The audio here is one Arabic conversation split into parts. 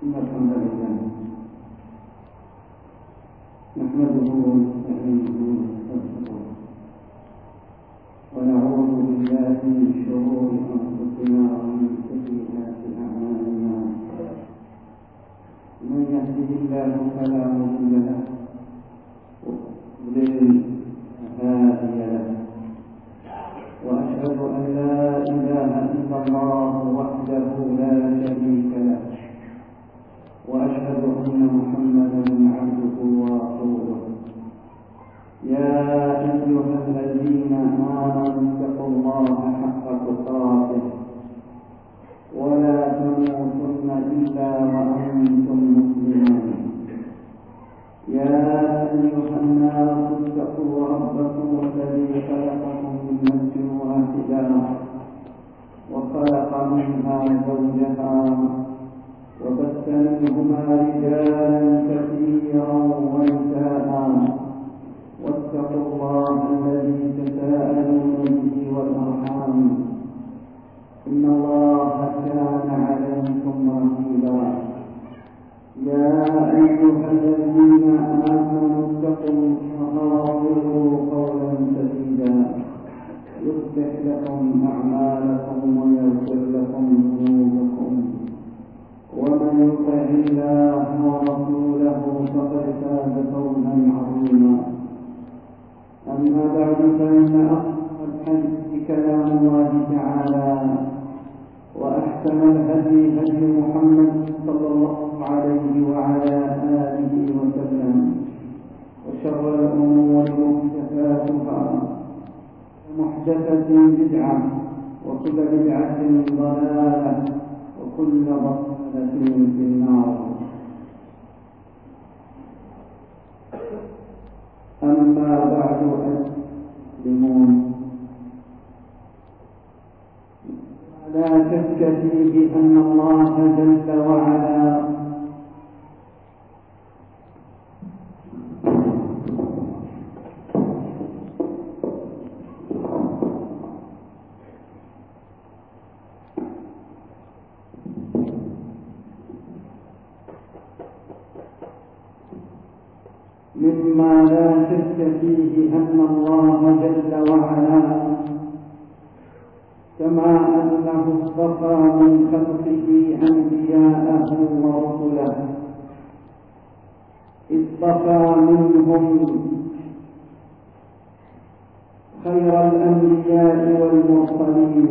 إن الحمد لله نحمده ونستعينه ونستغفره ونعوذ بالله من شرور أنفسنا ومن سيئات أعمالنا. من يهده الله فلا مضل له ومن يضلل فلا هادي له. وأشهد أن لا إله إلا الله وحده لا شريك له، وأشهد أن محمدا عبده ورسوله. يا أيها الذين آمنوا اتقوا الله حق تقاته ولا تموتن إلا وأنتم مسلمون. يا أيها الناس اتقوا ربكم الذي خلقكم من نفس واحدة وخلق منها زوجها وبث منهما رجالا كثيرا ونساء، واتقوا الله الذي تساءلون به والأرحام إن الله كان عليكم رقيبا. يا أيها الذين آمنوا اتقوا الله وقولوا قولا سديدا يصلح لكم أعمالكم ويغفر لكم ذنوبكم، ومن يطع الله ورسوله فقد فاز فوزا عظيما. أما بعد، فإن أصدق الحديث كلام الله تعالى، وأحسن الهدي هدي محمد صلى الله عليه وعلى آله وسلم، وشر الأمور محدثاتها، محدثة بدعة، وكل بدعة ضلالة، وكل ضلالة في النار. أما بعد المسلمون، لا شك فيه أن الله جل وعلا مما لا شك فيه أن الله جل وعلا كما أنه اصطفى من خلقه أنبياءه ورسله، اصطفى منهم خير الأنبياء والمرسلين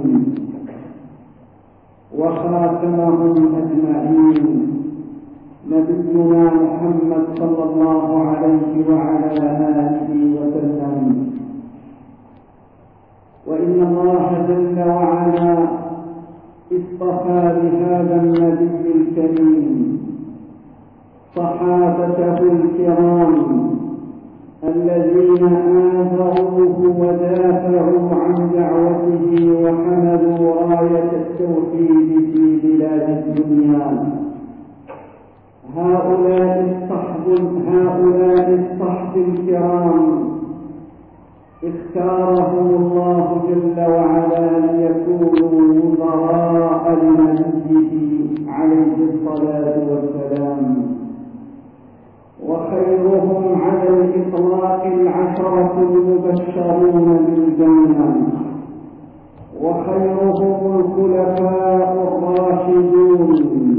وخاتمهم أجمعين نبينا محمد صلى الله عليه وعلى آله وسلم. وإن الله جل وعلا اصطفى بهذا النبي الكريم صحابته الكرام الذين آذروه ودافعوا عن دعوته وحملوا راية التوحيد في بلاد الدنيا. هؤلاء الصحب الكرام اختارهم الله جل وعلا ليكونوا وزراء لنبيه عليه الصلاة والسلام، وخيرهم على الإطلاق العشرة المبشرون بالجنة، وخيرهم الخلفاء الراشدون،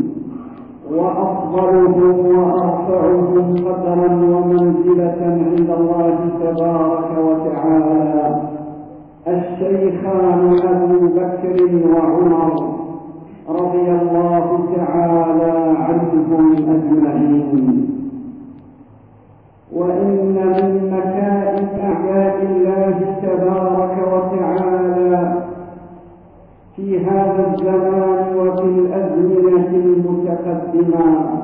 وأفضلهم وأرفعهم قدرا ومنزلة عند الله تبارك وتعالى الشيخان أبو بكر وعمر رضي الله تعالى عنهم أجمعين. وإن من مكائد أعداء الله تبارك وتعالى في هذا الزمان وفي الأزمنة المتقدمة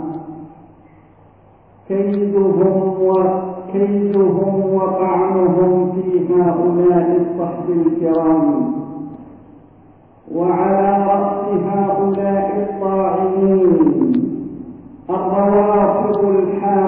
كيدهم وطعنهم في هؤلاء الصحب الكرام، وعلى رأس هؤلاء الطاعنين الروافض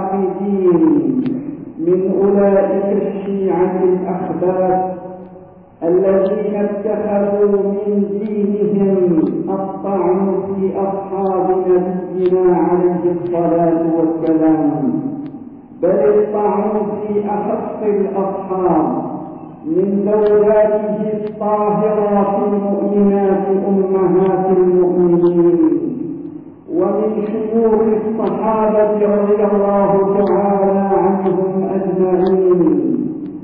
الحاقدين من أولئك الشيعة الأخبث الذين اتخذوا من دينهم الطعن في أصحاب نبينا عليه الصلاة والسلام، بل الطعن في أخص الأصحاب من زوجاته الطاهرات المؤمنات أمهات المؤمنين، ومن شيوخ الصحابة رضي الله تعالى عنهم أجمعين،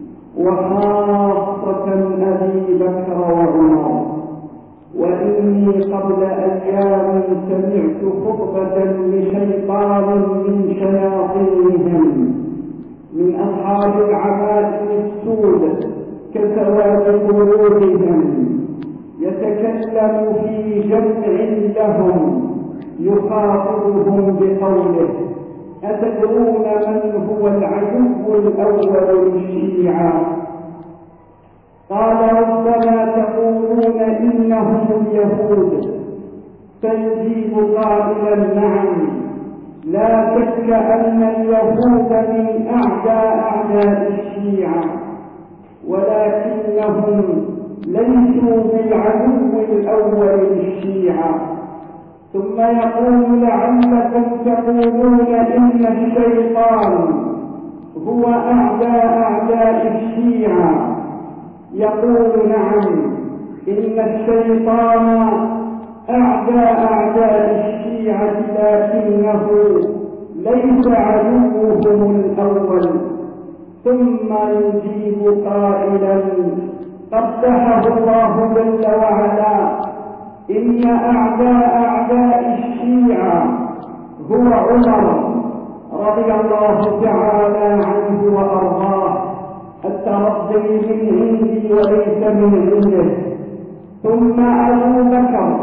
وخاصة أبي بكر وعمر. وإني قبل أيام سمعت خطبة لشيطان من شياطينهم من أصحاب العمائم السود كسواد قلوبهم، يتكلم في جمع لهم يخاطبهم بقوله: أتدرون من هو العدو الأول للشيعة؟ قال: ربما تقولون إنهم اليهود. فيجيب قائلا: نعم، لا شك أن اليهود من أعداء الشيعة، ولكنهم ليسوا بالعدو الأول للشيعة. ثم يقول: لعلكم تقولون إن الشيطان هو أعداء الشيعة. يقول: نعم، إن الشيطان أعداء الشيعة، لكنه ليس عدوهم الأول. ثم يجيب قائلا: قبحه الله جل وعلا، إن أعداء الشيعة هو عمر رضي الله تعالى عنه وأرضاه، الترضي من عندي وليس من عنده، ثم أبو بكر،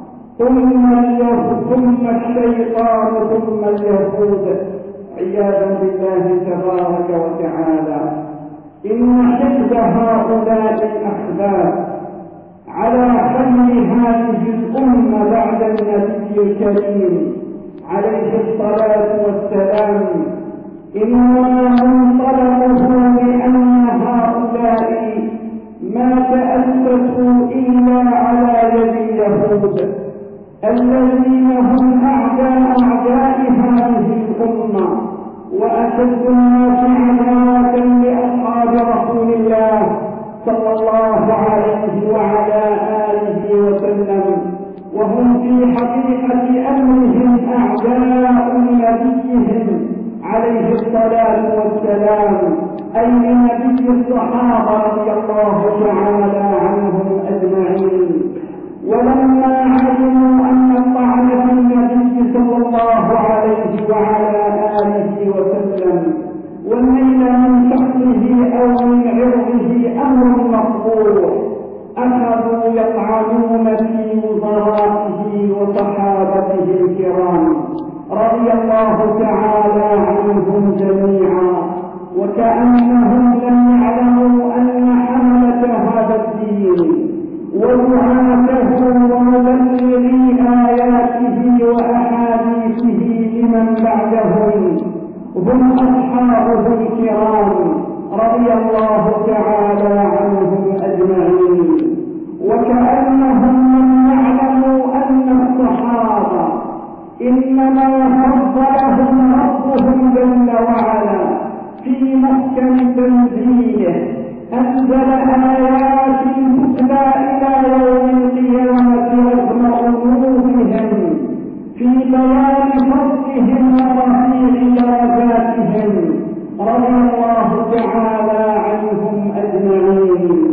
ثم الشيطان، ثم اليهود، عياذا بالله تبارك وتعالى. إن حفظ هؤلاء الأحباب على حمل هذه الأمة بعد النبي الكريم عليه الصلاة والسلام إنما منطلقه لأن هؤلاء ما تأسسوا إلا على يد اليهود الذين هم أعداء هذه الأمة، وأشد الناس عداوة لأصحاب رسول الله صلى الله عليه وعلى آله وسلم، وهم في حقيقة أمرهم أعداء نبيهم عليه الصلاة والسلام، أي نبي الصحابة رضي الله تعالى عنهم أجمعين. ولما علموا أن الطعن في النبي صلى الله عليه وعلى آله وسلم والنيل من شخصه أو من عرضه أمر مقبول، أخذوا يطعنون في وزرائه وصحابته الكرام رضي الله تعالى عنهم جميعا، وكأنهم لم يعلموا أن حملة هذا الدين ودعاته ومبلغي آياته وأحاديثه لمن بعدهم هم أصحابه الكرام رضي الله تعالى عنهم أجمعين. وكأنهم لم يعلموا أن الصحابة إنما فضلهم ربهم جل وعلا في محكم تنزيله، أنزل آيات تتلى إلى يوم القيامة رغم أنوفهم في بيان فضلهم ورفيع درجاتهم رضي الله تعالى عنهم أجمعين.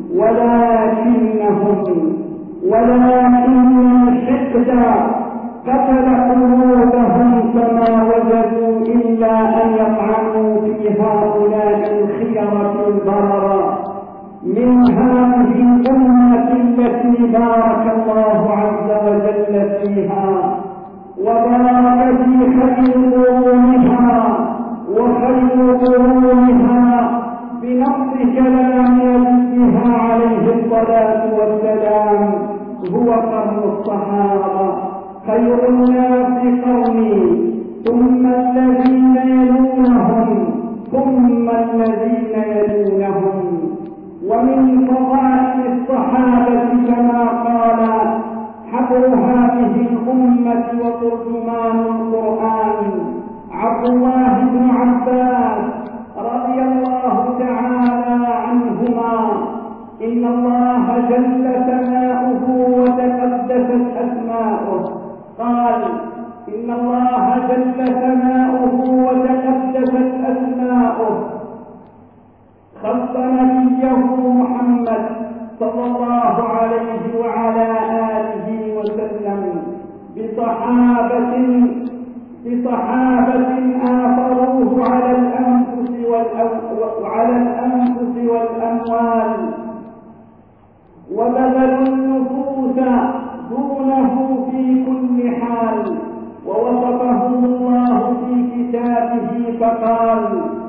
ولكن الحقد قتل قلوبهم فما وجدوا إلا أن يطعنوا في هؤلاء الخيرة البررة من هذه الأمة التي بارك الله عز وجل فيها، وبارك في خير قرونها وخير قرونها بنص كلام نبيها عليه الصلاة والسلام هو قرن الصحابة، خير الناس قرني ثم الذين يلونهم ثم الذين يلونهم. ومن فضائل إن الله جل ثناؤه وتقدست أسماؤه. قال إن الله جل ثناؤه وتقدست أسماؤه خص نبيه محمد صلى الله عليه وعلى آله وسلم بصحابة آثروه على الأنفس والأموال وبذلوا النفوس دونه في كل حال. ووصفهم الله في كتابه فقال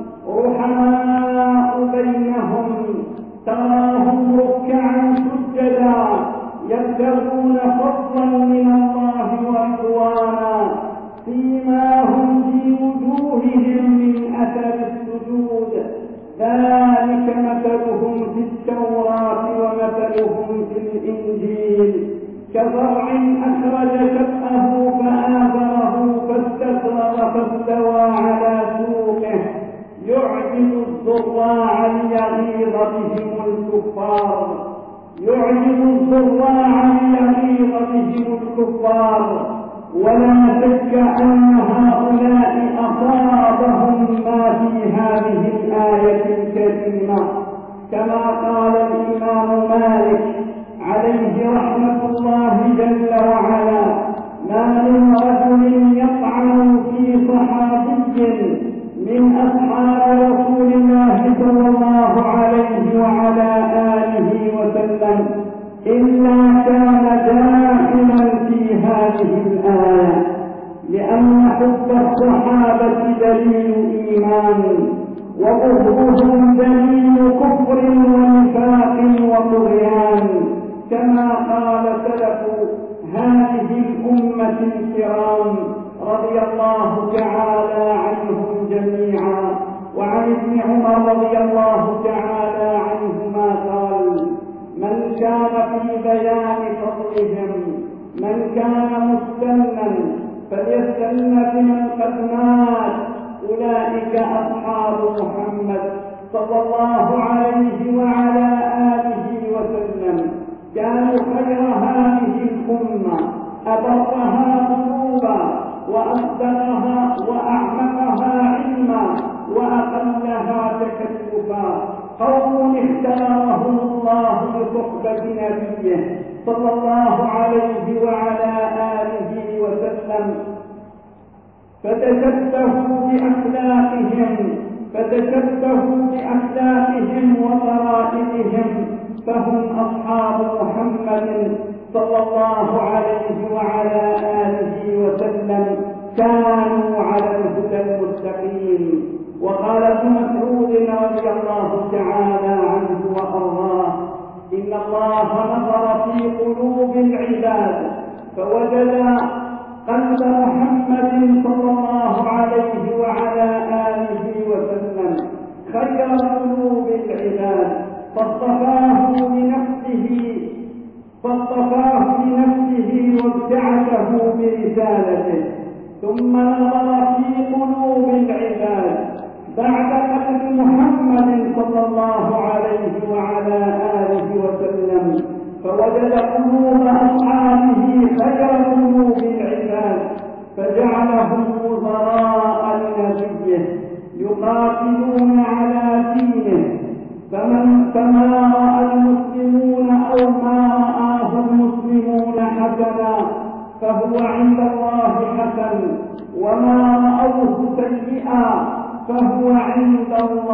رحماء بينهم تراهم ركعا سجدا يبتغون فضلا من الله ورضوانا سيماهم في وجوههم من أثر السجود ذلك مثلهم في التوراة ومثلهم في الإنجيل كزرع أخرج شطأه فآزره فاستغلظ فاستوى على سوقه يعجب الزراع ليغيظ بهم الكفار ولا شك أن هؤلاء أصابهم ما في هذه الآية الكريمة كما قال الإمام مالك عليه رحمة الله جل وعلا ما من رجل يطعن في صحابي من أصحاب رسول الله صلى الله عليه وعلى آله وسلم إلا كان داخلا في هذه الآية لأن حب الصحابة دليل إيمان وبغضهم دليل كفر ونفاق وطغيان كما قال سلف هذه الأمة الكرام رضي الله تعالى عنهم جميعا. وعن ابن عمر رضي الله تعالى عنهما قال من كان في بيان فضلهم من كان مستنا فليستن بمن قد مات أولئك أصحاب محمد صلى الله عليه وعلى آله وسلم كانوا خير هذه الأمة أبرها قلوبا وأصدقها وأعمقها علما وأقلها تكلفا قوم اختارهم الله لصحبة نبيه صلى الله عليه وعلى آله وسلم فتشبهوا بأخلاقهم وطرائقهم فهم أصحاب محمد صلى الله عليه وعلى آله وسلم كانوا على الهدى المستقيم. وقال ابن مسعود رضي الله تعالى عنه وأرضاه إن الله نظر في قلوب العباد فوجد قلب محمد صلى الله عليه وعلى آله وسلم خير قلوب العباد فاصطفاه لنفسه وابتعثه برسالته ثم نظر في قلوب العباد بعد قلب محمد صلى الله عليه وعلى آله وسلم فوجد قلوب أصحابه خير قلوب العباد فجعلهم وزراء لنبيه يقاتلون على دينه فما رأى المسلمون أو ما رآه المسلمون حسنا فهو عند الله حسن وما رأوه سيئا فهو عند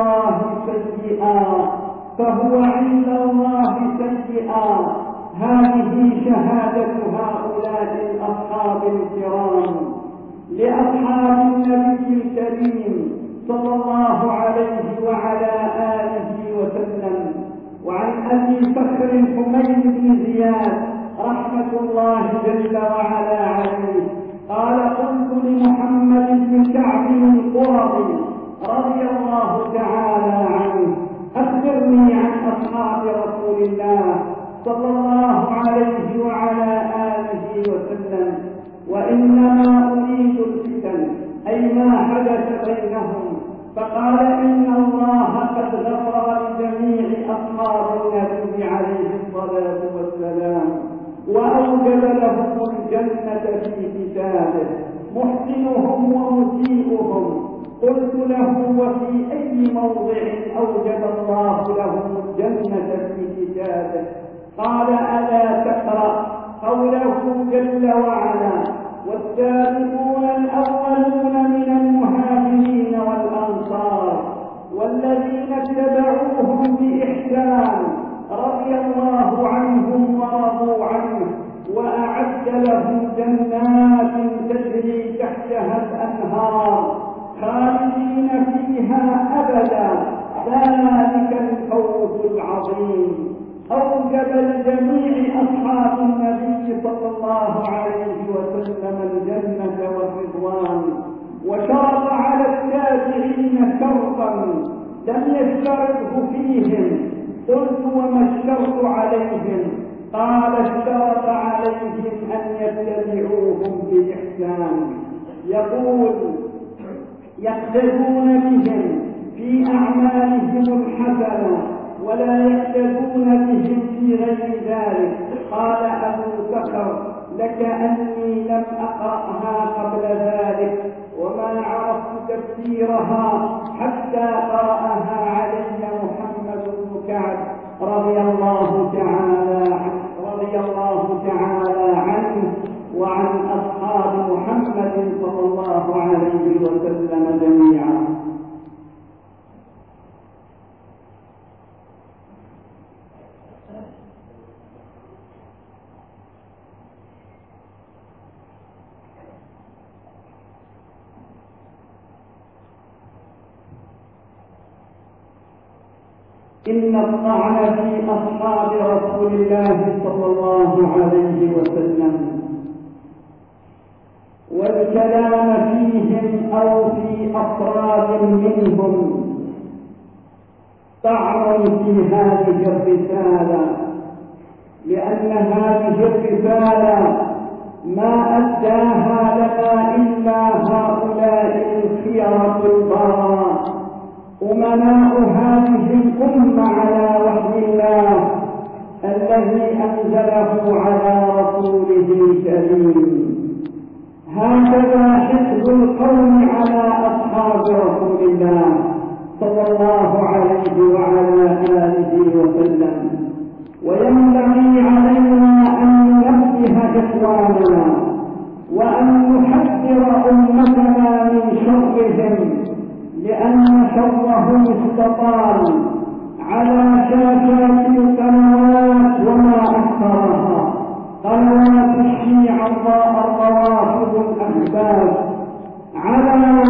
الله سيئا. هذه شهادة هؤلاء الأصحاب الكرام لأصحاب النبي الكريم صلى الله عليه وعلى آله وسلم. وعن أبي بكر حميد بن زياد رحمة الله جل وعلا عليه قال قلت لمحمد بن كعب القرظي رضي الله تعالى عنه أخبرني عن أصحاب رسول الله صلى الله عليه وعلى آله وسلم وإنما أريد الفتن أي ما حدث بينهم فقال إن الله قد غفر لجميع أصحاب النبي عليه الصلاة والسلام وأوجب لهم الجنة في كتابه محسنهم ومسيئهم. قلت له: وفي أي موضع أوجب الله لهم الجنة في كتابه؟ قال: ألا تقرأ قوله جل وعلا: والسابقون الأولون من المهاجرين والأنصار والذين اتبعوهم بإحسان رضي الله عنهم ورضوا عنه وأعد لهم جنات تجري تحتها الأنهار خالدين فيها أبدا ذلك الفوز العظيم. أوجب لجميع أصحاب النبي صلى الله عليه وسلم الجنة والرضوان، وشرط على التابعين شرطا لم يشترطه فيهم. قلت: وما الشرط عليهم؟ قال: اشترط عليهم أن يتبعوهم بإحسان. يقول: يقتدون بهم في أعمالهم الحسنة ولا يقتدون بهم في غير ذلك. قال أبو بكر: لكأني لم أقرأها قبل ذلك وما عرفت تفسيرها حتى قرأها علي محمد بن كعب رضي الله تعالى عنه وعن أصحاب محمد صلى الله عليه وسلم جميعا. إن الطعن في أصحاب رسول الله صلى الله عليه وسلم والكلام فيهم أو في أفراد منهم طعن في هذه الرسالة، لأن هذه الرسالة ما أداها لنا إلا هؤلاء الخيرة البراء أمناء هذه الأمة على وحي الله الذي أنزله على رسوله الكريم. هكذا حفظ القوم على أصحاب رسول الله صلى الله عليه وعلى آله وسلم. وينبغي علينا أن ننبه إخواننا وأن نحذر أمتنا من شرهم، لأن شرهم استطال على شاشات القنوات وما أكثرها، قنوات الشيعة الروافض الأحباب، على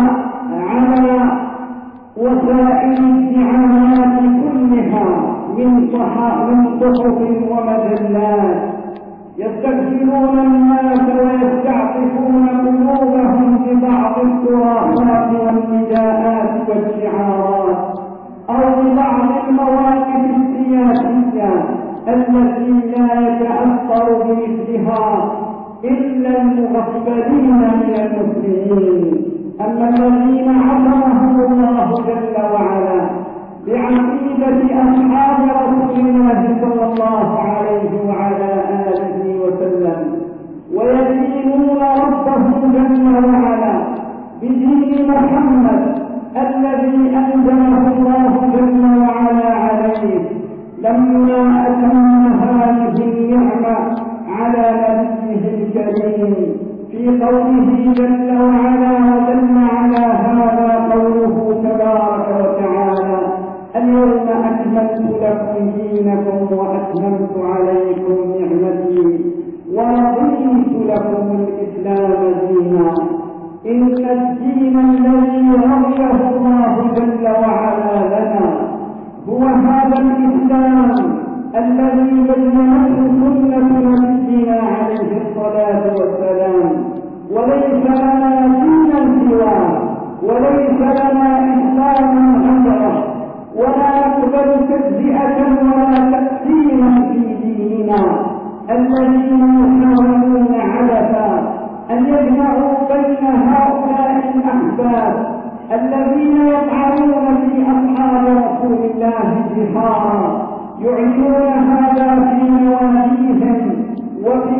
وسائل الدعايات كلها من صحف ومجلات، يستبدلون الناس ويستعطفون قلوبهم ببعض التراثات والنداءات والشعارات أو ببعض المواقف السياسية التي لا يتأثر بمثلها إلا المغفلين من المسلمين. أما الذين عصمهم الله جل وعلا بعقيدة أصحاب رسول الله صلى الله عليه وعلى آله وسلم ويدينون ربهم جل وعلا بدين محمد الذي أنزله الله جل وعلا عليه، لما أتم هذه النعمة على نبيه الكريم في قوله جل وعلا: ودل على هذا قوله تبارك وتعالى: اليوم أكملت لكم دينكم وأتممت عليكم نعمتي ورضيت لكم الإسلام دينا. إن الدين الذي رضيه الله جل وعلا لنا هو هذا الإسلام الذي بينته سنة نبينا عليه الصلاة والسلام، وليس لنا دينا سواه، وليس لنا إسلاما غيره، ولا نقبل تجزئة ولا تقسيما في ديننا. الذين يحاولون عبثا أن يجمعوا بين هؤلاء الأحباب الذين يطعنون في أصحاب رسول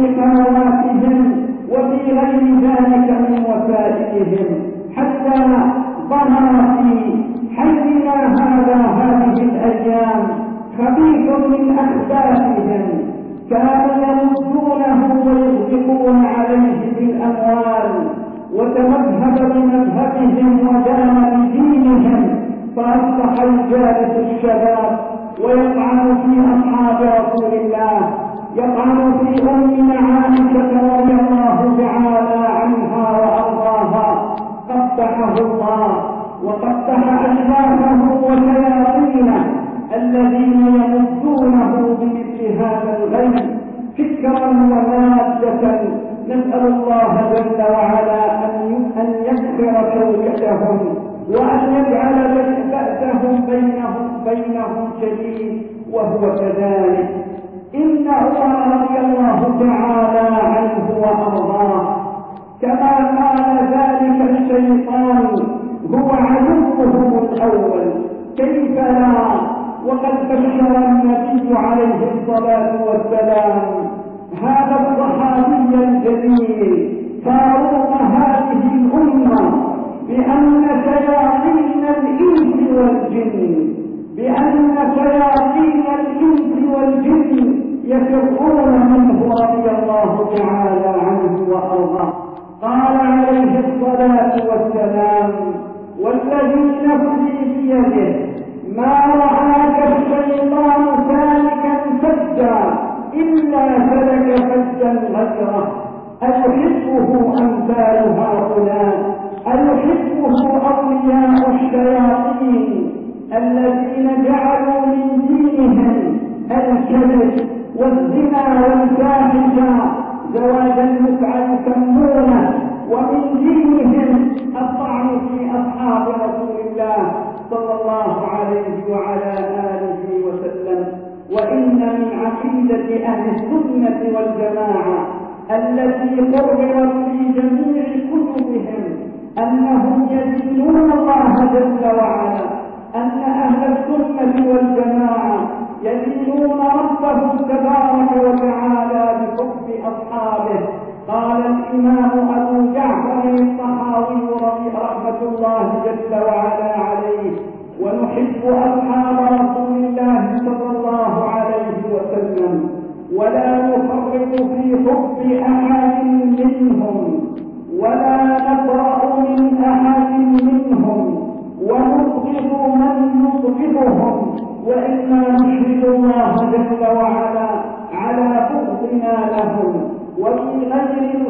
وفي قنواتهم وفي غير ذلك من وسائلهم، حتى ظهر في حينا هذه الأيام خبيث من أخبارهم كانوا يمدونه ويغدقون عليه بالأموال، وتمذهب بمذهبهم ودان بدينهم، فأصبح الجالس الشباب ويطعن في أصحاب رسول الله، يطعن في أمنا عائشة رضي الله تعالى عنها وأرضاها، قبحه الله وقبح أشباهه وشياطينه الذين يمدونه بمثل هذا الغي فكرا ومادة. نسأل الله جل وعلا أن يكسر شوكتهم وأن يجعل بأسهم بينهم شديد، وهو كذلك. إن عمر رضي الله تعالى عنه وأرضاه كما قال ذلك الشيطان هو عدوه الأول، كيف لا وقد بشر النبي عليه الصلاة والسلام هذا الصحابي الجليل فاروق هذه الأمة بأن شياطين الإنس والجن يفرون منه رضي الله تعالى عنه وأرضاه. قال عليه الصلاة والسلام: والذي نفسي بيده ما رآك الشيطان سالكا فجا إلا سلك فجا غيره. أيحبه أمثال هؤلاء؟ أيحبه أولياء الشياطين الذين جعلوا من دينهم الكذب والزنا والفاحشة زواج المتعة يسمونه، ومن دينهم الطعن في أصحاب رسول الله صلى الله عليه وعلى آله وسلم. وإن من عقيدة أهل السنة والجماعة التي قررت في جميع كتبهم أنهم يدينون الله جل وعلا، أن أهل السنة والجماعة يدينون ربهم تبارك وتعالى بحب أصحابه. قال الإمام أبو جعفر الطحاوي رحمة الله جل وعلا عليه: ونحب أصحاب رسول الله صلى الله عليه وسلم ولا نفرط في حب أحد منهم ولا نبرأ من أحد منهم ونبغض من نبغضهم، وإنا نشهد الله جل وعلا على بغضنا لهم وبأجل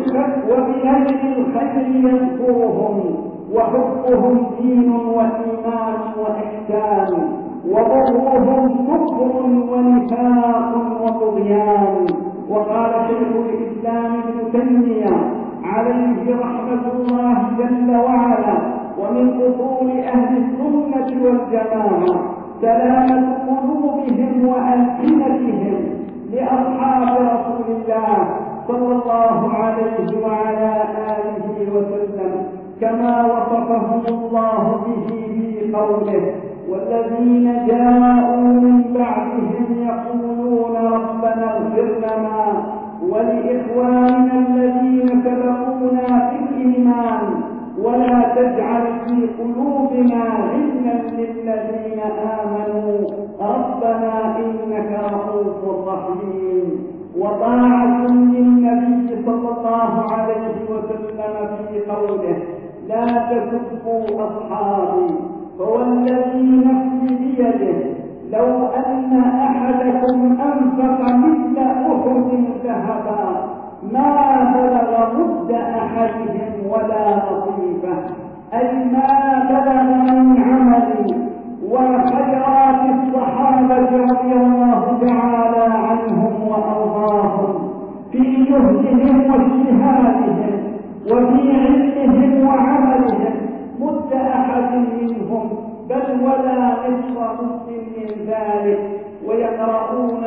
الخير يذكرهم، وحبهم دين وإيمان وإحسان، وبغضهم كفر ونفاق وطغيان. وقال شيخ الإسلام ابن تيمية عليه رحمة الله جل وعلا: ومن أصول أهل السنة والجماعة سلامة قلوبهم وألسنتهم لأصحاب رسول الله صلى الله عليه وعلى آله وسلم، كما وصفهم الله به في قوله: والذين جاءوا من بعدهم يقولون ربنا اغفر لنا ولإخواننا الذين سبقونا بالإيمان ولا تجعل في قلوبنا غلا للذين آمنوا ربنا إنك رؤوف رحيم. وطاعة للنبي صلى الله عليه وسلم في قوله: لا تسبوا أصحابي فوالذي نفسي بيده لو أن أحدكم أنفق مثل أحد ذهبا ما بلغ مد أحدهم ولا نصيبه، أي ما بلغ من عمل وخيرات الصحابة رضي الله تعالى عنهم وأرضاهم في جهدهم واجتهادهم وفي علمهم وعملهم مد أحد منهم، بل ولا نصف مد من ذلك. ويقرؤون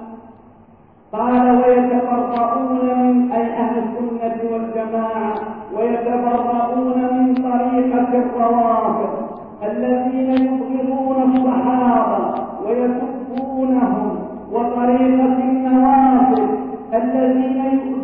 قال: ويتبرؤون من أي أهل السنة والجماعة ويتبرؤون من طريقة الروافض الذين يبغضون الصحابة ويسبونهم، وطريقة النوافذ الذين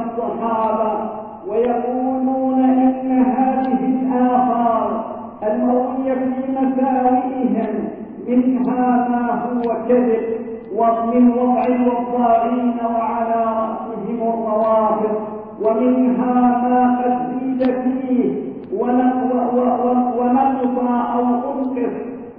الصحابة ويقولون إن هذه الآثار المروية في مساوئهم منها ما هو كذب ومن وضع الوضاعين وعلى رأسهم الروافض، ومنها ما قد زيد فيه ونقص أو أنقص،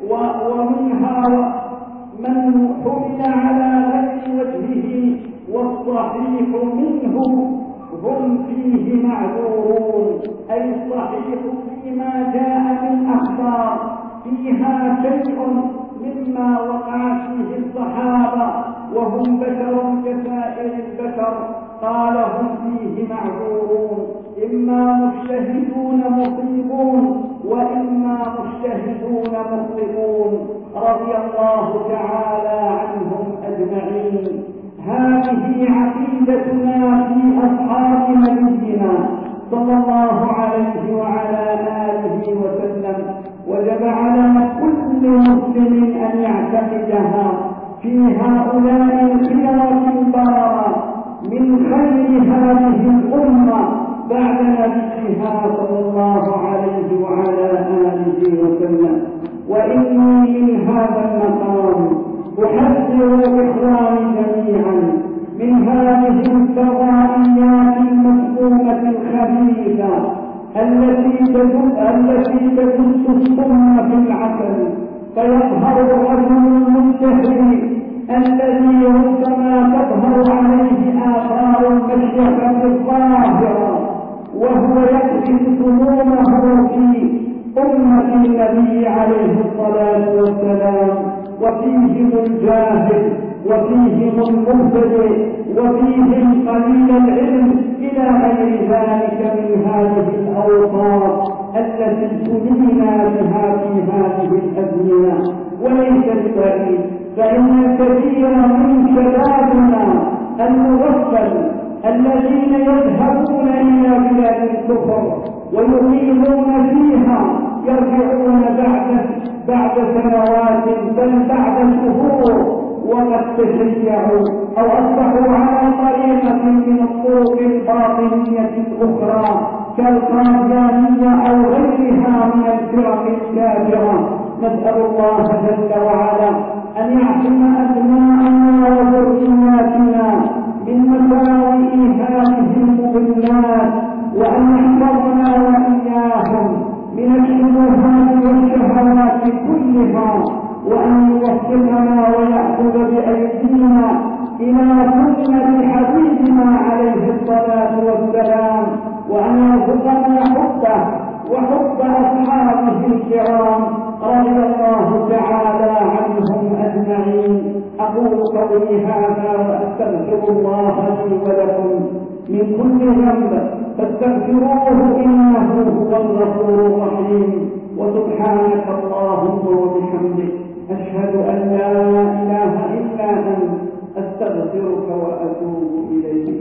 ومنها من حمل على غير وجهه، والصحيح منه هم فيه معذورون، أي الصحيح فيما جاء من أخبار فيها شيء مما وقع فيه الصحابة وهم بشر كسائر البشر، قال هم فيه معذورون، إما مجتهدون مصيبون وإما مجتهدون مخطئون، رضي الله تعالى عنهم أجمعين. هذه عقيدتنا في أصحاب نبينا صلى الله عليه وعلى آله وسلم، وجب على كل مسلم أن يعتقدها في هؤلاء الخيرة البررة من خير هذه الأمة بعد نبيها صلى الله عليه وعلى آله وسلم. وإني من هذا المقام أحذر إخواني جميعا من هذه الفضائيات المسمومة الخبيثة التي تدس السم في العسل، فيظهر الرجل المجتهد الذي ربما تظهر عليه آثار المشيخة الظاهرة وهو يكشف سمومه في أمة النبي عليه الصلاة والسلام، وفيهم الجاهل وفيهم المبتدئ وفيهم قليل العلم إلى غير ذلك من هذه الأوصاف التي سمينا بها في هذه الأزمنة. وليس ببعيد، فإن الكثير من شبابنا المغفل الذين يذهبون إلى بلاد الكفر ويقيمون فيها يرجعون بعد سنوات بل بعد شهور وقد تشيعوا أو أصبحوا على طريقة من الطرق الباطنية الأخرى كالقاديانية أو غيرها من الفرق الكافرة. نسأل الله جل وعلا أن يعصم أبناءنا وذرياتنا من مساوئ هذه المضلات، وأن يحفظنا وإياهم من الشبهات والشهوات كلها، وأن يوفقنا ويأخذ بأيدينا إلى سنة حبيبنا عليه الصلاة والسلام، وأن يرزقنا حبه وحب أصحابه الكرام رضي الله تعالى عنهم أجمعين. أقول قولي هذا وأستغفر الله لي ولكم من كل ذنب فاستغفروه إنه هو الغفور الرحيم. وسبحانك اللهم وبحمدك أشهد أن لا إله إلا أنت أستغفرك وأتوب إليك.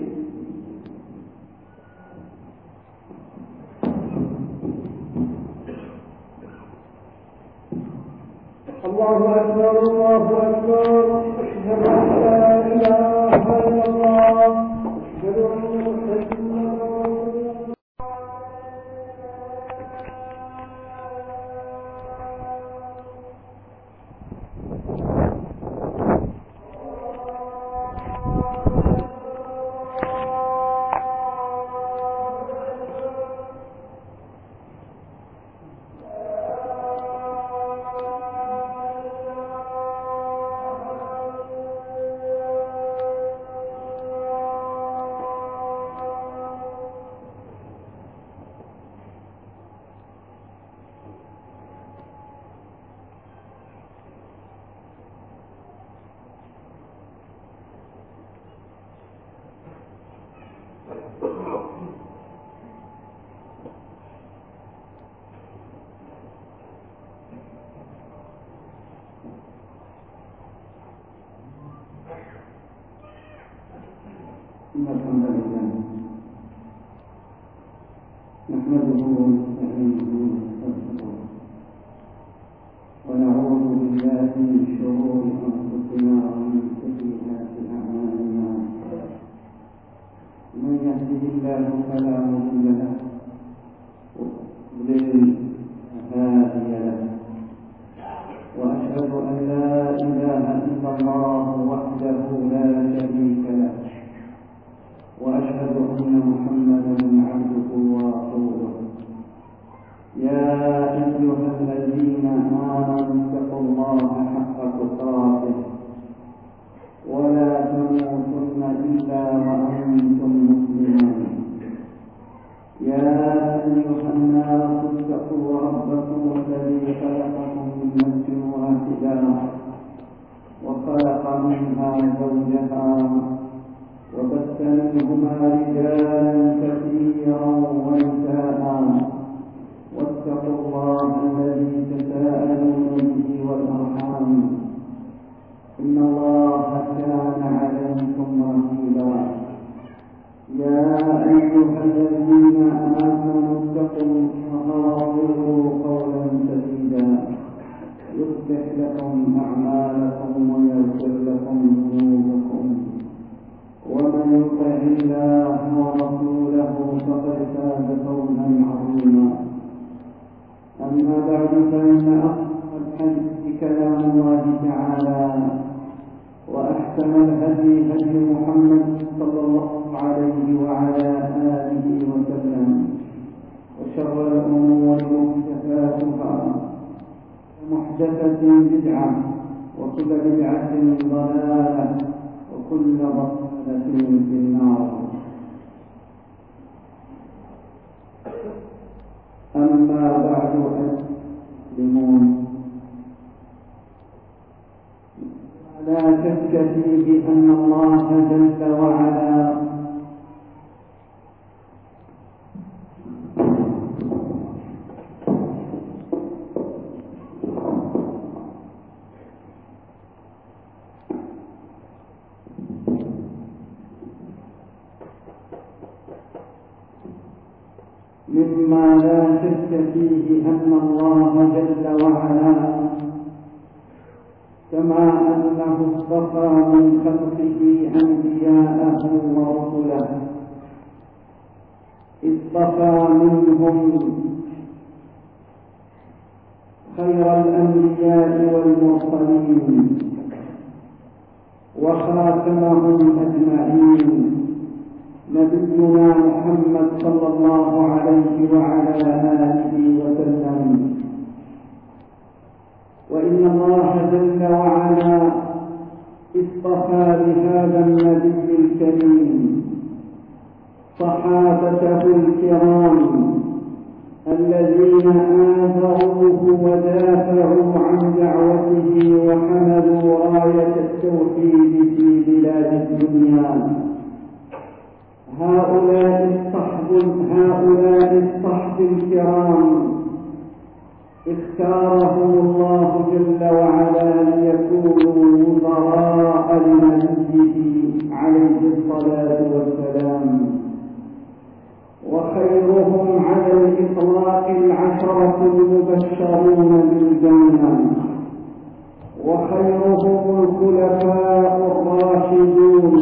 الله أكبر الله أكبر، أشهد أن لا إله إلا الله، أشهد أن محمدا الحمد لله نحمده ونستعينه ونستغفره ونعوذ بالله من شرور أنفسنا ومن سيئات أعمالنا، من يهده الله فلا مضل له ويضلل فلا هادي له وأشهد أن لا إله إلا الله وحده لا شريك له وأشهد أن محمدا عبده ورسوله يا أيها الذين آمنوا اتقوا الله حق تقاته ولا تموتن إلا وأنتم مسلمون يا أيها الناس اتقوا ربكم الذي خلقكم من نفس واحدة وخلق منها زوجها وبث منهما رجالا كثيرا ونساء واتقوا الله الذي تساءلون به والأرحام إن الله كان عليكم رقيبا يا أيها الذين آمنوا اتقوا الله وقولوا قولا سديدا يصلح لكم أعمالكم ويغفر لكم ذنوبكم ومن يطع الله ورسوله فقد فاز فوزا عظيما أما بعد فإن أصدق الحديث كلام الله تعالى وأحسن الهدي هدي محمد صلى الله عليه وعلى آله وسلم وشر الأمور محدثاتها محدثة بدعة وكل بدعة ضلالة وكل ضلالة في النار. أما بعد المسلمون لا شك فيه أن الله جل وعلا مما لا شك فيه أن الله جل وعلا كما أنه اصطفى من خلقه أنبياءه ورسله اصطفى منهم خير الأنبياء والمرسلين وخاتمهم أجمعين نبينا محمد صلى الله عليه وعلى آله وسلم. وإن الله جل وعلا اصطفى لهذا النبي الكريم صحابته الكرام الذين آذروه ودافعوا عن دعوته وحملوا راية التوحيد في بلاد الدنيا. هؤلاء الصحب الكرام اختارهم الله جل وعلا ليكونوا وزراء لنبيه عليه الصلاة والسلام، وخيرهم على الإطلاق العشرة المبشرون بالجنة، وخيرهم الخلفاء الراشدون،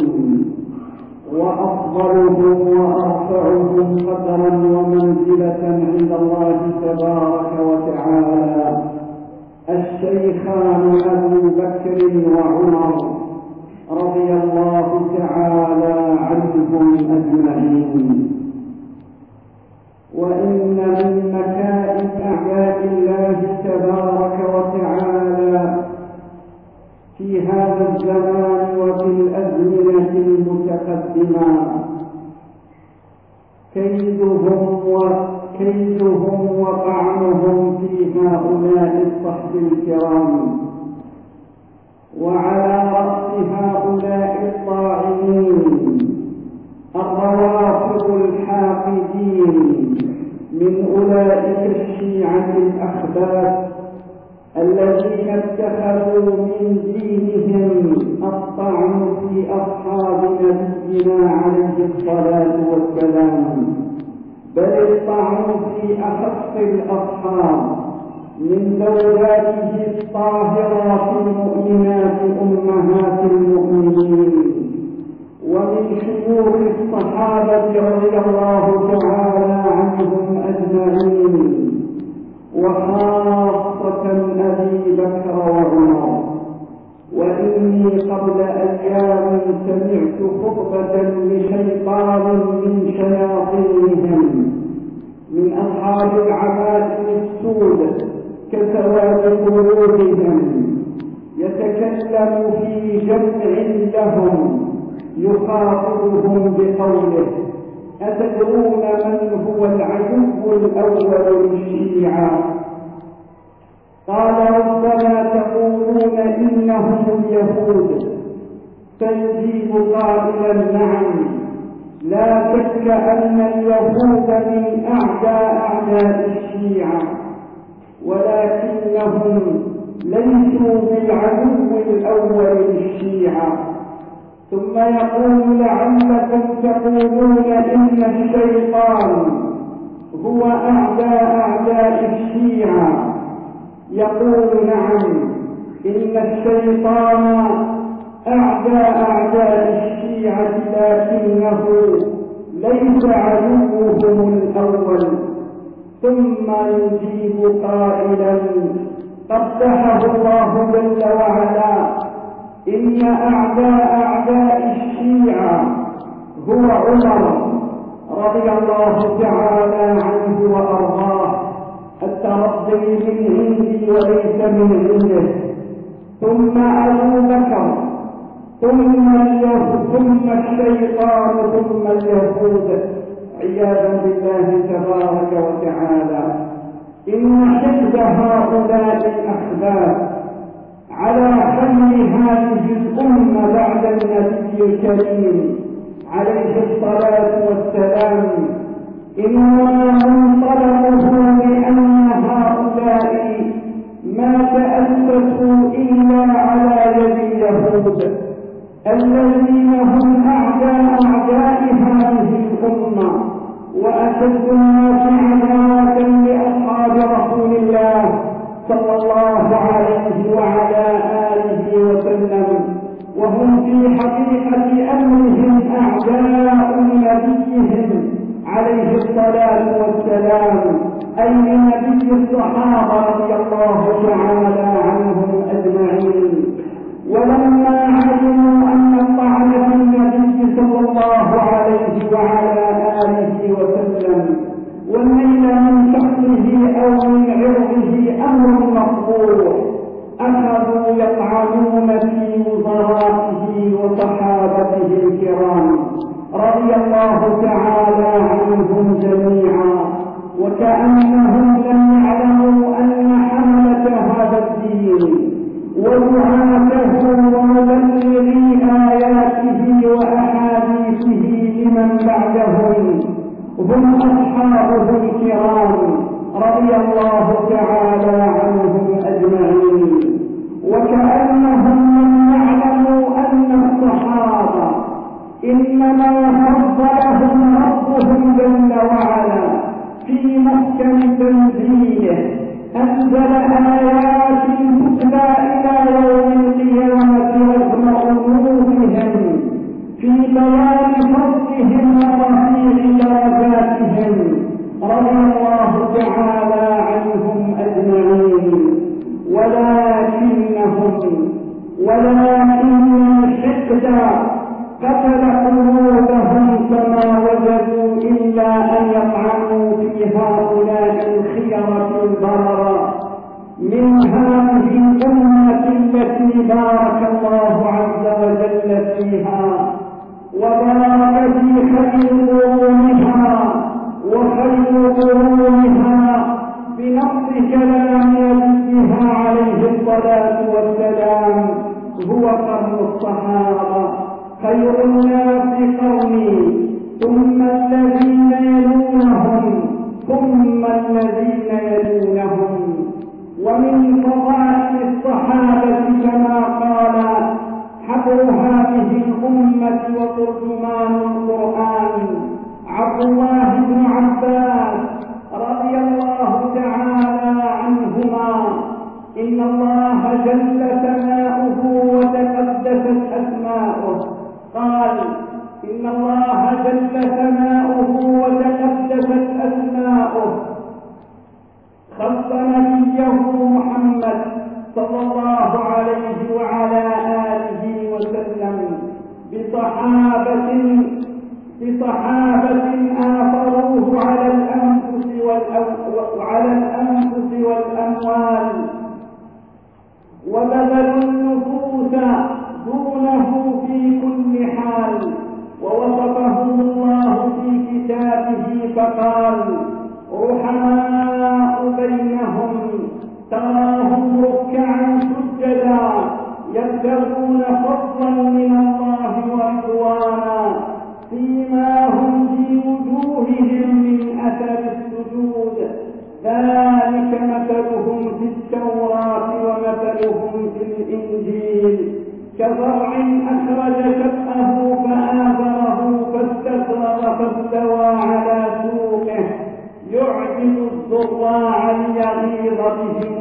وأفضلهم وأرفعهم قدرا ومنزلة عند الله تبارك وتعالى الشيخان أبو بكر وعمر رضي الله تعالى عنهم أجمعين. وإن من مكائد أعداء الله تبارك وتعالى في هذا الزمان وفي الأزمنة المتقدمة كيدهم وطعنهم في هؤلاء الصحب الكرام، وعلى رأس هؤلاء الطاعنين الروافض الحاقدين من أولئك الشيعة الأخباث الذين اتخذوا من دينهم الطعن في أصحاب نبينا عليه الصلاة والسلام، بل الطعن في أخص الأصحاب من زوجاته الطاهرات المؤمنات أمهات المؤمنين ومن شيوخ الصحابة رضي الله تعالى عنهم أجمعين، وخاصة أبي بكر وعمر. وإني قبل أيام سمعت خطبة لشيطان من شياطينهم من أصحاب العمائم السود كسواد قلوبهم، يتكلم في جمع لهم يخاطبهم بقوله: أتدرون من هو العدو الأول للشيعة؟ قال: ربما تقولون إنهم اليهود. فيجيب قائلا: نعم، لا شك أن اليهود من أعداء الشيعة، ولكنهم ليسوا بالعدو الأول للشيعة. ثم يقول: لعلكم تقولون إن الشيطان هو أعداء الشيعة. يقول: نعم، إن الشيطان أعداء الشيعة، لكنه ليس عدوهم الأول. ثم يجيب قائلا: قبحه الله جل وعلا، إن أعداء الشيعة هو عمر رضي الله تعالى عنه وأرضاه، الترضي من عندي وليس من عنده. ثم أبو بكر، ثم الشيطان، ثم اليهود، عياذا بالله تبارك وتعالى. إن حفظ هؤلاء الأحباب على حمل هذه الأمة بعد النبي الكريم عليه الصلاة والسلام إنما منطلقه لأن هؤلاء ما تأسسوا إلا على يد اليهود الذين هم أعداء هذه الأمة، وأشد الناس عداوة لأصحاب رسول الله صلى الله عليه وعلى آله وسلم، وهم في حقيقة أمرهم أعداء نبيهم عليه الصلاة والسلام، أي نبي الصحابة رضي الله تعالى عنهم أجمعين. ولما علموا أن الطعن في النبي صلى الله عليه وعلى آله وسلم والنيل من شخصه أو من عرضه أمر مقبول، أخذوا يطعنون في وزرائه وصحابته الكرام رضي الله تعالى عنهم جميعا، وكأنهم لم يعلموا أن حملة هذا الدين ودعاته ومبلغي آياته وأحاديثه لمن بعدهم هم أصحابه الكرام رضي الله تعالى عنهم أجمعين. وكأنهم لم يعلموا أن الصحابة إنما فضلهم ربهم جل وعلا في محكم تنزيله، أنزل آيات تتلى إلى يوم القيامة رغم أنوفهم في بيان فضلهم ورفيع درجاتهم رضي الله تعالى عنهم أجمعين. ولكن الحقد قتل قلوبهم، فما وجدوا إلا أن يطعنوا في هؤلاء الخيرة البررة من هذه الأمة التي بارك الله عز وجل فيها، وبارك في خير قرونها وخير قرونها بنص كلام نبيها عليه الصلاة والسلام هو قرن الصحابة، خير الناس قرني ثم الذين يلونهم ثم الذين يلونهم. ومن فضائل الصحابة كما قال حبر هذه الأمة وترجمان القرآن عبد الله بن عباس رضي الله تعالى عنهما: إن الله جل ثناؤه وتقدست أسماؤه قال: إن الله جل ثناؤه وتقدست أسماؤه خص نبيه محمد صلى الله عليه وعلى آله وسلم بصحابة آثروه على الأنفس والأموال وبذلوا النفوس دونه في كل حال. ووصفهم الله في كتابه فقال: رحماء بينهم تراهم ركعا سجدا يبتغون فضلا من الله ورضوانا سيماهم في وجوههم من أثر السجود ذلك مثلهم في التوراة ومثلهم في الإنجيل كزرع أخرج شطأه فآزره فاستغلظ فاستوى على سوقه يعجب الزراع ليغيظ بهم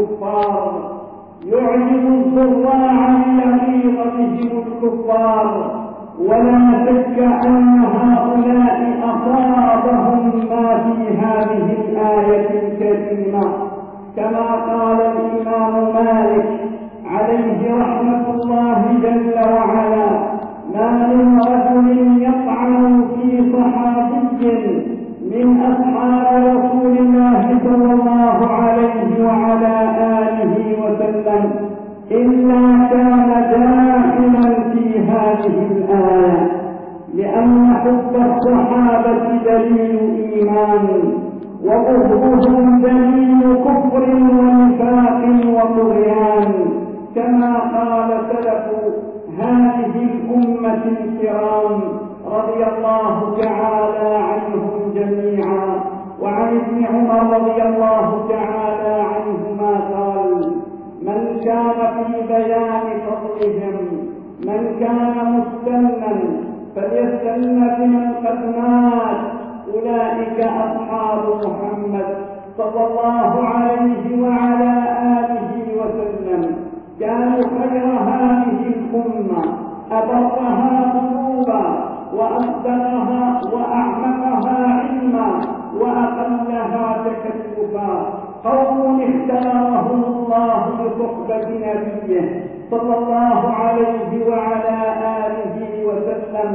الكفار. ولا شك أن هؤلاء أصابهم ما في هذه الآية الكريمة، كما قال الإمام مالك عليه رحمة الله جل وعلا: ما من رجل يطعن في صحابي من أصحاب رسول الله صلى الله عليه وعلى آله وسلم إلا كان داخلا في هذه الآية، لأن حب الصحابة دليل إيمان، وبغضهم دليل كفر ونفاق وطغيان، كما قال سلف هذه الأمة الكرام رضي الله تعالى عنهم جميعا. وعن ابن عمر رضي الله تعالى عنهما قال: من كان في بيان فضلهم من كان مستنا فليستن بمن قد مات، أولئك أصحاب محمد صلى الله عليه وعلى آله وسلم، كانوا خير هذه الأمة، أبرها قلوبا وأصدقها وأعمقها علما وأقلها تكلفا، قوم اختارهم الله بصحبة نبيه صلى الله عليه وعلى آله وسلم،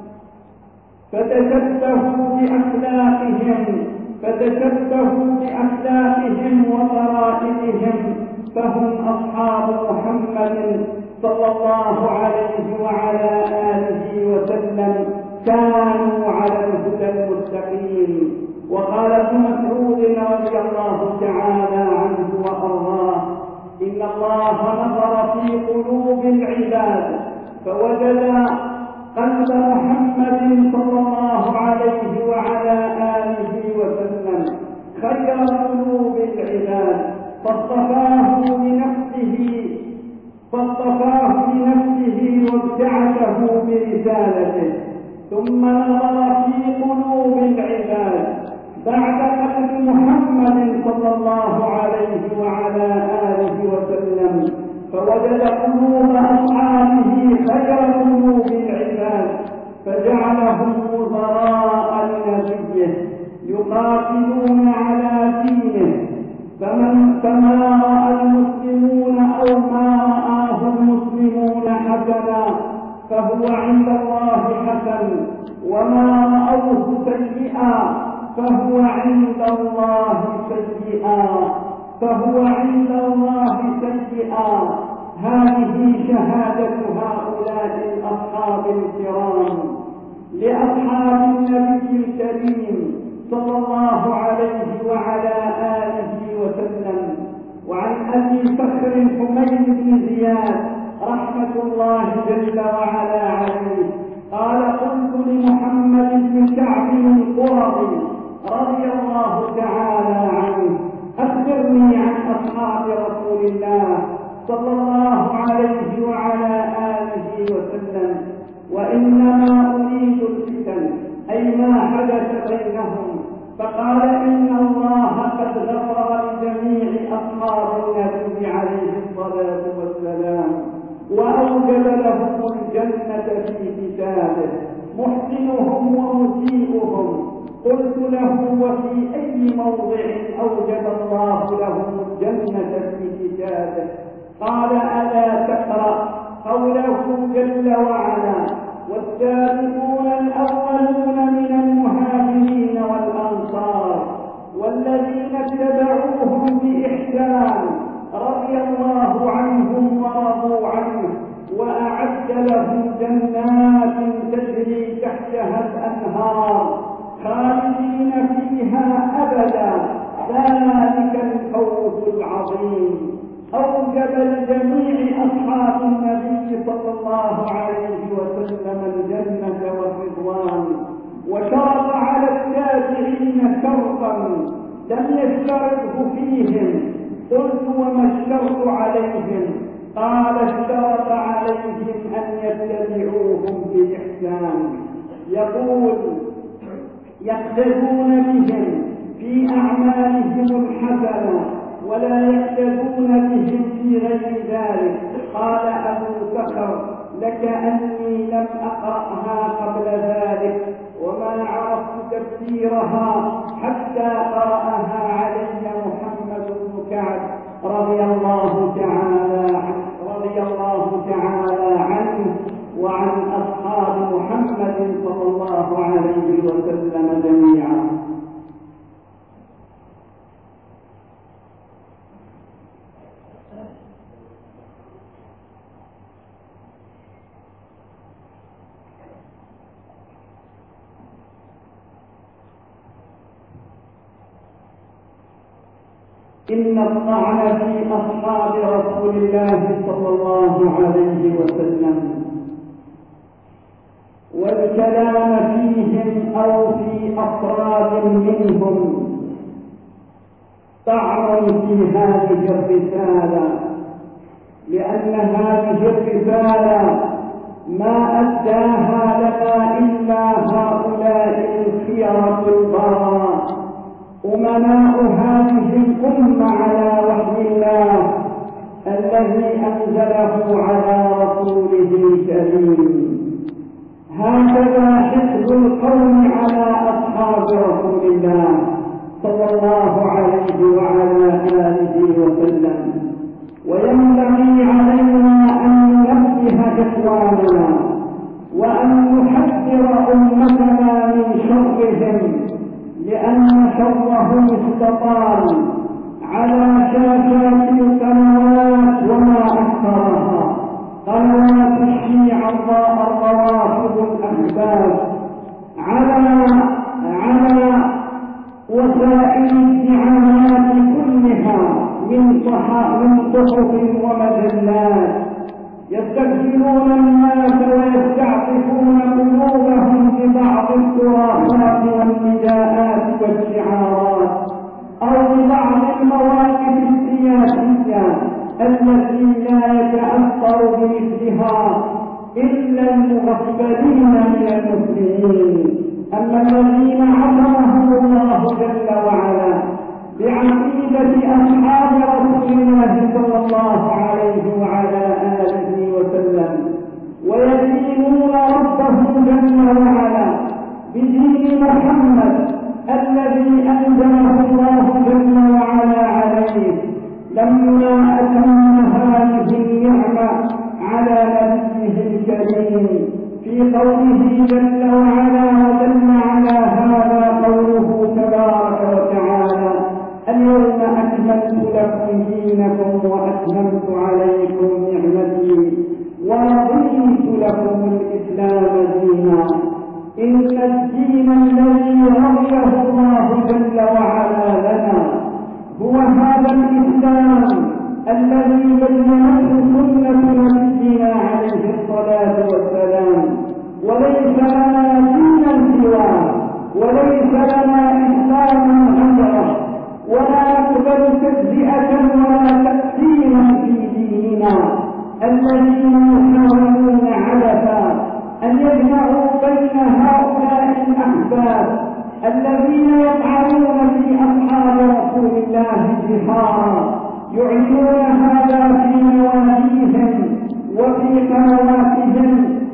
فتشبهوا بأخلاقهم وطرائقهم، فهم أصحاب محمد صلى الله عليه وعلى آله وسلم، كانوا على الهدى المستقيم. وقال ابن مسعود رضي الله تعالى عنه وأرضاه: إن الله نظر في قلوب العباد فوجد قلب محمد صلى الله عليه وعلى آله وسلم خير قلوب العباد، فاصطفاه بنفسه وابتعثه برسالته. ثم نظر في قلوب العباد بعد قتل محمد صلى الله عليه وعلى آله وسلم فوجد قلوب أصحابه خير قلوب العباد، فجعلهم وزراء لنبيه يقاتلون على دينه. فما رأى المسلمون أو ما رآه المسلمون حسنا فهو عند الله حسن، وما رأوه سيئا فهو عند الله سيئا. هذه شهادة هؤلاء الأصحاب الكرام لأصحاب النبي الكريم صلى الله عليه وعلى آله وسلم. وعن أبي بكر حميد بن زياد رحمة الله جل وعلا عليه قال: قلت لمحمد بن كعب القرظي رضي الله تعالى عنه: أخبرني عن أصحاب رسول الله صلى الله عليه وعلى آله وسلم، وإنما أريد الفتن، أي ما حدث بينهم. فقال: إن الله قد غفر لجميع أصحاب النبي عليه الصلاة والسلام وأوجب لهم الجنة في كتابه، محسنهم ومسيئهم. قلت له: وفي أي موضع أوجد الله لهم الجنة في كتابه؟ قال: ألا تقرأ قوله جل وعلا: والسابقون الأولون من المهاجرين والأنصار والذين اتبعوهم بإحسان رضي الله عنهم ورضوا عنه وأعد لهم جنات تجري تحتها الأنهار خالدين فيها أبدا ذلك الفوز العظيم. أوجب لجميع أصحاب النبي صلى الله عليه وسلم الجنة والرضوان، وشرط على التابعين شرطا لم يشترطه فيهم. قلت: وما الشرط عليهم؟ قال: اشترط عليهم أن يتبعوهم بإحسان. يقول: يقتدون بهم في أعمالهم الحسنة ولا يقتدون بهم في غير ذلك. قال أبو بكر: لك أني لم أقرأها قبل ذلك وما عرفت تفسيرها حتى قرأها علي محمد بن كعب رضي الله تعالى عنه وعن أصحاب محمد صلى الله عليه وسلم جميعا. إن الطعن في أصحاب رسول الله صلى الله عليه وسلم والكلام فيهم أو في أفراد منهم طعن في هذه الرسالة، لأن هذه الرسالة ما أداها لنا إلا هؤلاء الخيرة البررة أمناء هذه الأمة على وحي الله الذي أنزله على رسوله الكريم. هكذا حفظ القوم على أصحاب رسول الله صلى الله عليه وعلى آله وسلم. وينبغي علينا أن ننبه إخواننا وأن نحذر أمتنا من شرهم، لأن شرهم استطال على شاشات القنوات وما أكثرها، قنوات الشيعة الروافض الأحباب، على وسائل الدعايات كلها من صحف ومجلات، يستكبرون الناس ويستعطفون قلوبهم ببعض الخرافات والنداءات والشعارات أو ببعض المواقف السياسية التي لا يتأثر بمثلها إلا المغفلين من المسلمين. أما الذين عصمهم الله جل وعلا بعقيدة أصحاب رسول الله صلى الله عليه وعلى آله وسلم ويدينون ربهم جل وعلا بدين محمد الذي أنزله الله جل وعلا عليه، لما أتم هذه النعمة على نبيه الكريم في قوله جل وعلا: ودل على هذا قوله تبارك وتعالى: اليوم أكملت لكم دينكم وأتممت عليكم نعمتي ورضيت لكم الإسلام دينا. إن الدين الذي رضيه الله جل وعلا لنا هو هذا الإسلام الذي بينته سنة نبينا عليه الصلاة والسلام، وليس لنا دينا سواه، وليس لنا إسلام غيره، ولا نقبل تجزئة ولا تقسيما في ديننا. الذين يحاولون عبثا أن يجمعوا بين هؤلاء الأحباب الذين يطعنون في أصحاب رسول الله جهارا، يعلنون هذا في نواديهم وفي قنواتهم وفي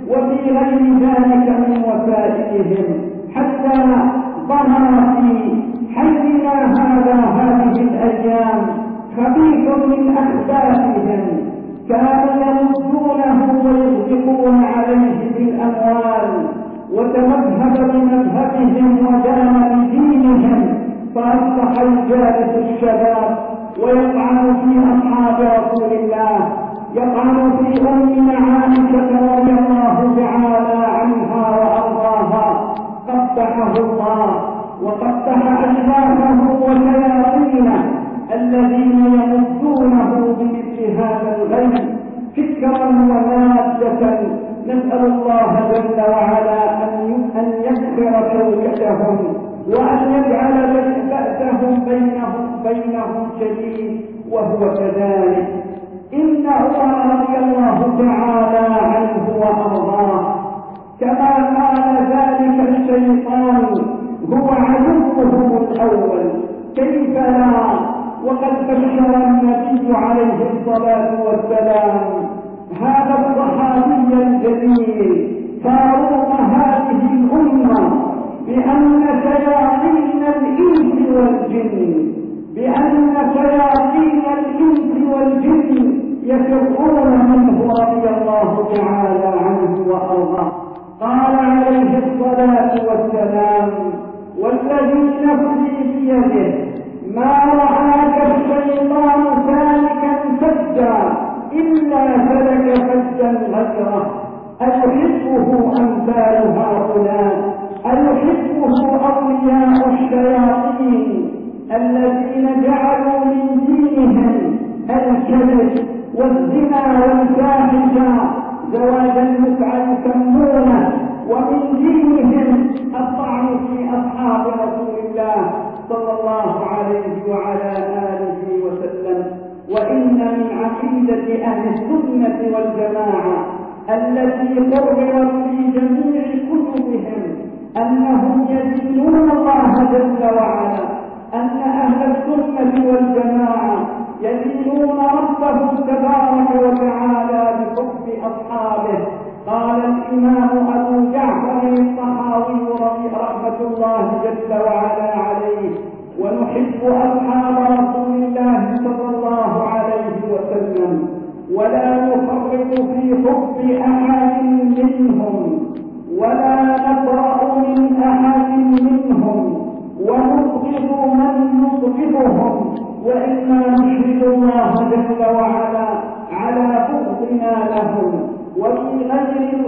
غير ذلك من وسائلهم، حتى ظهر في حينا هذه الأيام خبيث من أخبارهم، كانوا يمدونه ويغدقون عليه بالأموال، وتمذهب بمذهبهم ودان بدينهم، فأصبح الجالس الشباب ويطعن في أصحاب رسول الله، يطعن في أمنا عائشة رضي الله تعالى عنها وأرضاها، قبحه الله وقبح أشباهه وشياطينه الذين يمدونه بمثل هذا الغي فكرا ومادة. نسأل الله جل وعلا أن يكسر شوكتهم وأن يجعل بأسهم بينهم شديد، وهو كذلك. إن عمر رضي الله تعالى عنه وأرضاه كما قال ذلك الشيطان هو عدوه الأول، كيف لا وقد بشر النبي عليه الصلاة والسلام هذا الصحابي الجليل فاروق هذه الأمة بأن شياطين الإنس والجن يفرون منه رضي الله تعالى عنه وأرضاه. قال عليه الصلاة والسلام: والذي نفسي بيده ما رآك الشيطان سالكا فجا إلا سلك فجا غيره. أيحبه أمثال هؤلاء؟ أيحبه أولياء الشياطين الذين جعلوا من دينهم الكذب والزنا والفاحشة زواج المتعة يسمونه، ومن دينهم الطعن في أصحاب رسول الله صلى الله عليه وعلى آله وسلم. وإن من عقيدة أهل السنة والجماعة التي قررت في جميع كتبهم أنهم يدينون الله جل وعلا، أن أهل السنة والجماعة يدينون ربهم تبارك وتعالى بحب أصحابه. قال الإمام أبو جعفر الطحاوي رحمة الله جل وعلا عليه: ونحب أصحاب رسول الله صلى الله عليه وسلم ولا نفرط في حب أحد منهم ولا نبرأ من أحد منهم ونبغض من نبغضهم، وإنا نشهد الله جل وعلا على بغضنا لهم، وبغير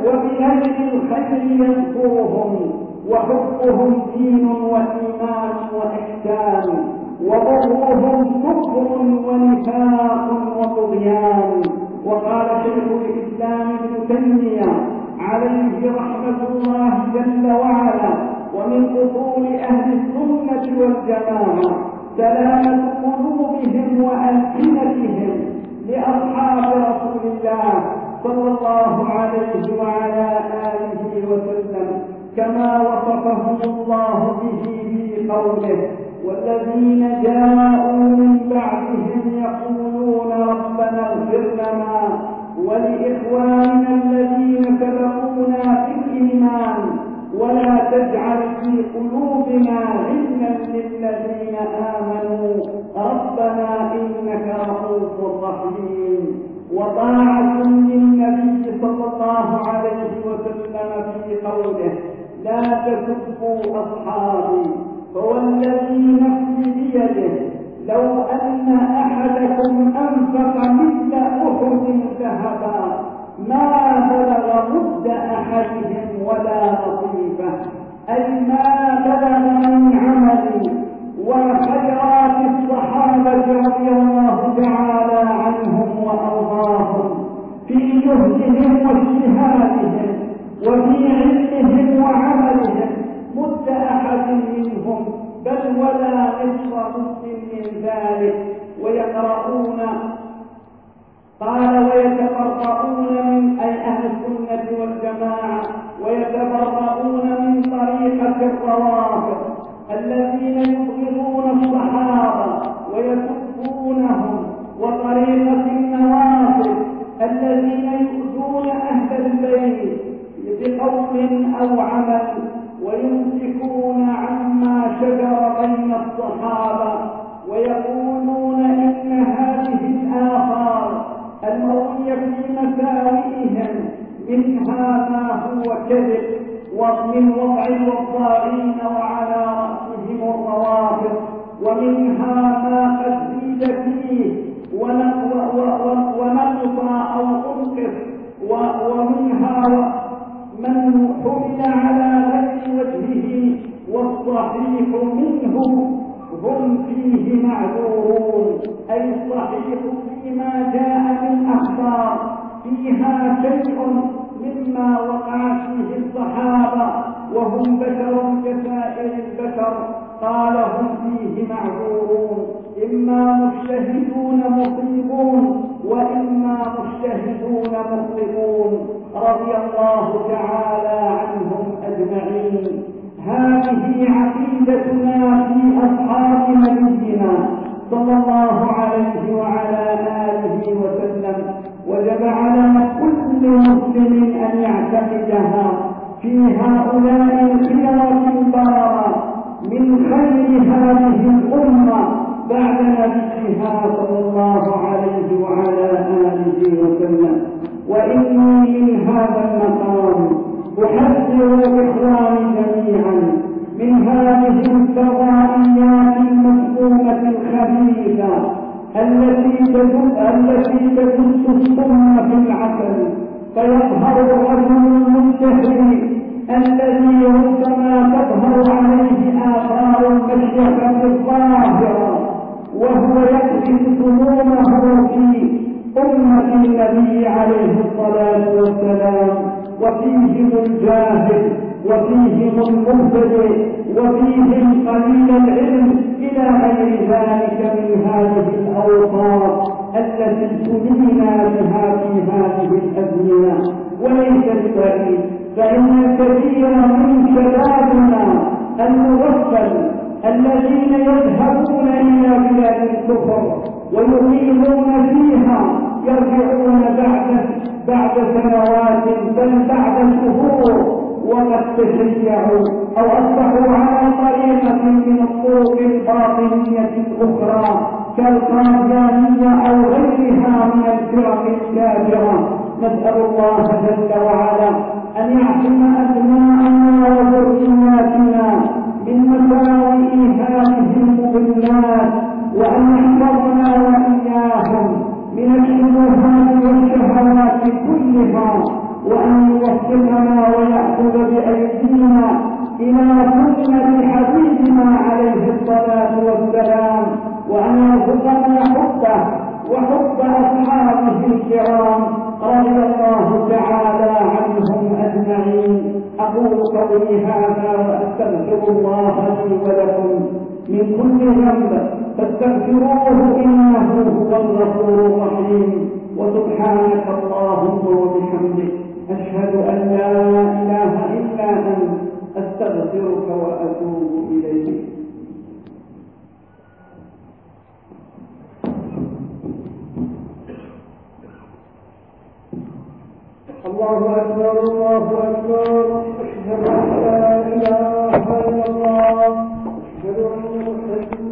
الخير يذكرهم، وحبهم دين وإيمان وإحسان، وبغضهم كفر ونفاق وطغيان. وقال شيخ الإسلام ابن تيمية عليه رحمة الله جل وعلا: ومن أصول أهل السنة والجماعة سلامة قلوبهم وألسنتهم لأصحاب رسول الله صلى الله عليه وعلى آله وسلم، كما وصفهم الله به في قوله: والذين جاءوا من بعدهم يقولون ربنا اغفر لنا ولإخواننا الذين سبقونا في الإيمان ولا تجعل في قلوبنا غلا للذين آمنوا ربنا إنك رؤوف رحيم. وطاعة للنبي صلى الله عليه وسلم في قوله: لا تسبوا أصحابي فوالذي نفسي بيده لو أن أحدكم أنفق مثل أحد ذهبا ما بلغ مد أحدهم ولا نصيفه، أي ما بلغ من عمل وخيرات الصحابة رضي الله تعالى عنهم وأرضاهم في جهدهم واجتهادهم وفي علمهم وعملهم مد أحد منهم، بل ولا نصف مد من ذلك. ويقرؤون قال: ويتبرؤون من أي أهل السنة والجماعة ويتبرؤون من طريقة الروافض الذين يبغضون الصحابة ويسبونهم، وطريقة النوافذ الذين يؤذون أهل البيت وكذب ومن وضع الوصائين وعلى رأسهم الروافض، ومنها ما قد زيد فيه ونقص أو أنقص، ومنها من حمل على غير وجهه، والصحيح منه هم فيه معذورون، أي الصحيح فيما جاء من أخبار فيها شيء مما وقع فيه الصحابة وهم بشر كسائر البشر، قال هم فيه معذورون، إما مجتهدون مصيبون وإما مجتهدون مخطئون، رضي الله تعالى عنهم أجمعين. هذه عقيدتنا في أصحاب نبينا صلى الله عليه وعلى آله وسلم، وجب على كل مسلم أن يعتقدها في هؤلاء الخيار البررة من خير هذه الأمة بعد نبيها صلى الله عليه وعلى آله وسلم. وإني من هذا المقام أحذر إخواني جميعا من هذه الفضائيات المسمومة الخبيثة التي تدس السم في العسل، فيظهر الرجل المجتهد الذي ربما تظهر عليه آثار المشيخة الظاهرة وهو يكذب سمومه في أمة النبي عليه الصلاة والسلام، وفيهم الجاهل وفيهم المبتدئ وفيهم قليل العلم إلى غير ذلك من هذه الأوصاف التي ابتلينا بها في هذه الأزمنة. وليس البعيد، فإن الكثير من شبابنا المغفل الذين يذهبون إلى بلاد الكفر ويقيمون فيها يرجعون بعد سنوات بل بعد شهور وقد تشيعوا أو أصبحوا على طريقة من الطرق الباطنية الأخرى كالقاديانية أو غيرها من الفرق الكافرة. نسأل الله جل وعلا أن يعصم أبناءنا وذرياتنا من مساوئ هذه المضلات، وأن يحفظنا وإياهم من الشبهات والشهوات كلها، وأن يوفقنا ويأخذ بأيدينا إلى سنة حبيبنا عليه الصلاة والسلام، وأن يرزقنا حبه وحب أصحابه الكرام رضي الله تعالى عنهم أجمعين. أقول قولي هذا وأستغفر الله لي ولكم من كل ذنب فاستغفروه إنه هو الغفور الرحيم. وسبحانك اللهم وبحمدك أشهد أن لا إله إلا أنت أستغفرك وأتوب إليك. الله أكبر الله أكبر، أشهد أن لا إله إلا الله، أشهد أن محمدا